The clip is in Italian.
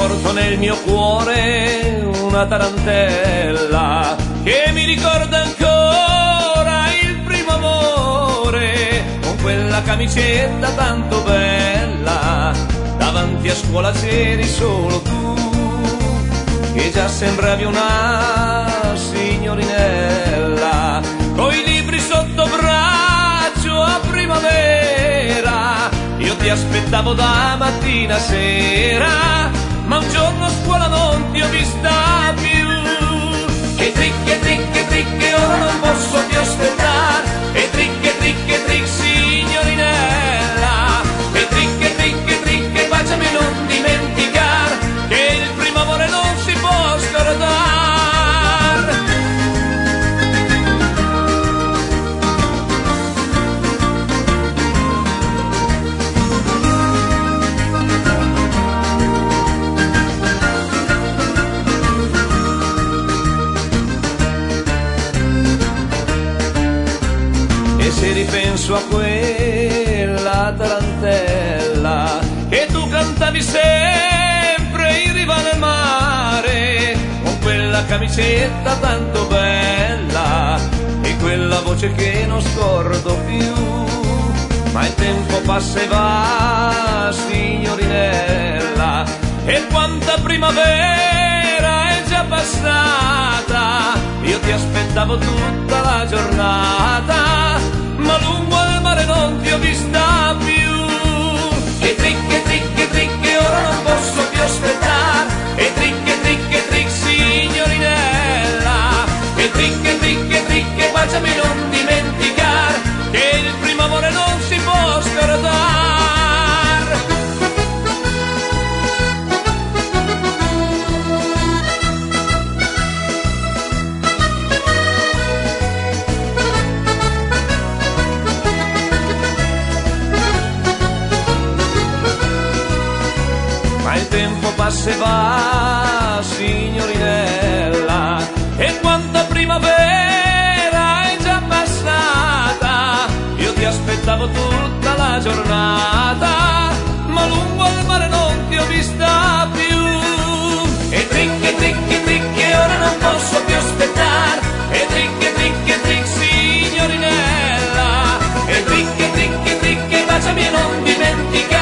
porto nel mio cuore una tarantella che mi ricorda ancora il primo amore, con quella camicetta tanto bella. Davanti a scuola c'eri solo tu, che già sembravi una signorinella, coi libri sotto braccio a primavera. Io ti aspettavo da mattina a sera, ma un giorno a scuola non ti ho vista più. E tric, che ora non posso più aspettare. E tric, signorinella. E tric, baciami non dimenticar che il primo amore non si può scordare. E se ripenso a quella tarantella che tu cantavi sempre in riva al mare, con quella camicetta tanto bella e quella voce che non scordo più, ma il tempo passa e va, signorinella, e quanta primavera è già passata. Io ti aspettavo tutta la giornata, ma lungo al mare non ti ho vista più. E tric, che ora non posso più aspettare. E tric, signorinella. E tric, baciami non dimenticare che il primo amore non si può scordare. Il tempo passa e va, signorinella, e quanta primavera è già passata. Io ti aspettavo tutta la giornata, ma lungo al mare non ti ho vista più. E tric, che ora non posso più aspettare. E tric, signorinella. E tric, baciami e non dimenticare